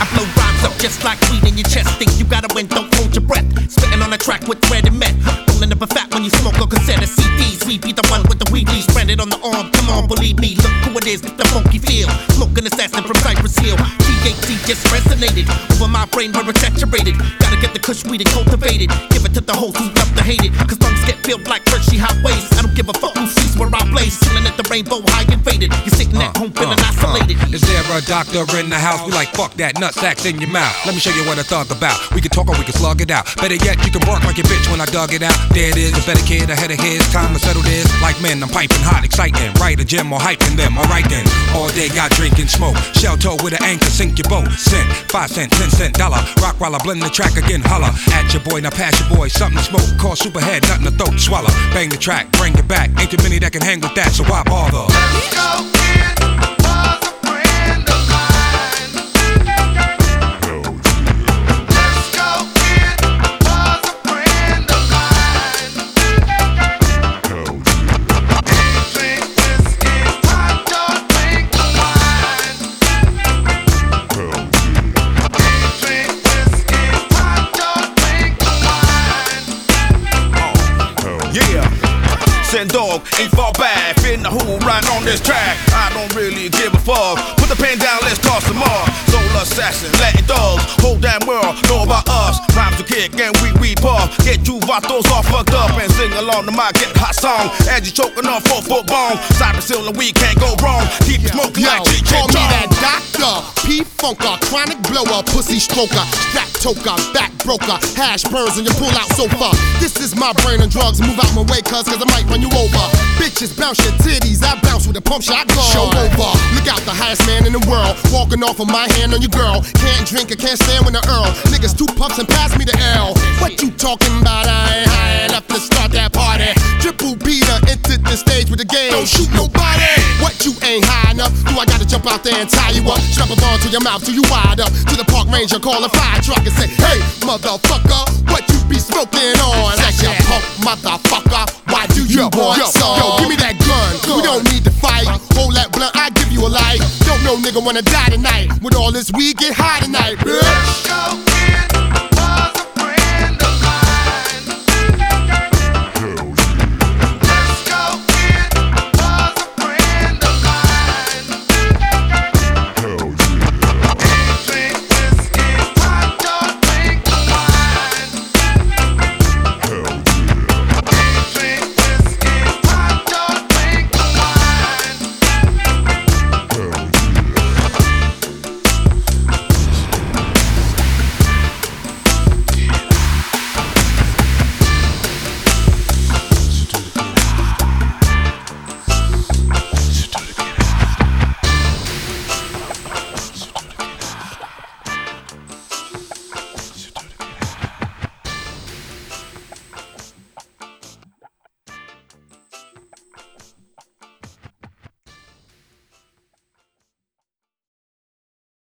I blow rhymes up just like weed in your chest. Think you gotta win, don't hold your breath. Spitting on a track with thread and met. Rolling up a fat when you smoke or cassette of CDs. We be the one with the weedies branded on the arm. Come on, believe me, look who it is with the funky feel. Smoking assassin from Cypress Hill. THC just resonated over my brain where it's saturated. Gotta get the kush weed and cultivated. Give it to the hoes who love to hate it. Cause lungs get filled like Hershey highways. I don't give a fuck who sees where I blaze. Chilling at the rainbow high and faded. You're sitting at home feeling isolated. Is there a doctor in the house? We like fuck that nutsacks in your mouth. Let me show you what I thug about. We can talk or we can slug it out. Better yet, you can bark like a bitch when I dug it out. There it is, a better kid ahead of his time to settle this. Like men, I'm piping hot, exciting. Right a gym or hyping them. Alright then, all day got drink and smoke. Shell toe with an anchor, sink your boat. Cent, 5 cent, 10 cent, dollar. Rock while I blend the track again, holla. At your boy, now pass your boy, something to smoke. Call Superhead, nothing to throat, swallow. Bang the track, bring it back. Ain't too many that can hang with that, so why bother? Let's go, kid. Was a friend of mine. Let's go, kid. Was a friend of mine. He drink whiskey, hot dog, drink wine. He drink whiskey, hot dog, drink wine. Yeah. Send dog, ain't fall back. Finna who right on this track. I don't really give a fuck. Put the pen down, let's toss some more. Soul assassin, Latin dogs. Whole damn world know about us. Rhymes to kick and we puff. Get you vatos all fucked up and sing along to my get hot song. As you choking on 4-foot bone. Cypress Hill and we can't go wrong. Keep smoking like DJ call me that doctor, P-funker, chronic blower, pussy stroker, strap toker, back broker, hash burns on your pull-out sofa. This is my brain on drugs. Move out my way, cause I might run you over. Bitches bounce your titties, I bounce with a pump shot gun. Show over, look out, the highest man in the world, walking off of my hand on your girl. Can't drink, I can't stand when the Earl. Niggas 2 puffs and pass me the L. What you talking about? I ain't high enough to start that party. Triple Peter entered the stage with the game. Don't shoot nobody. What, you ain't high enough? Do I gotta jump out there and tie you up? Strap a ball to your mouth till you wide up. To the park ranger, call a fire truck and say, hey, motherfucker, what you be smoking on? That's your punk motherfucker. Why do you want some? Yo, give me that gun. We don't need to fight. Hold that blunt, I give you a light. Don't know nigga wanna die tonight. With all this weed, get high tonight, bitch. Let's go, kid.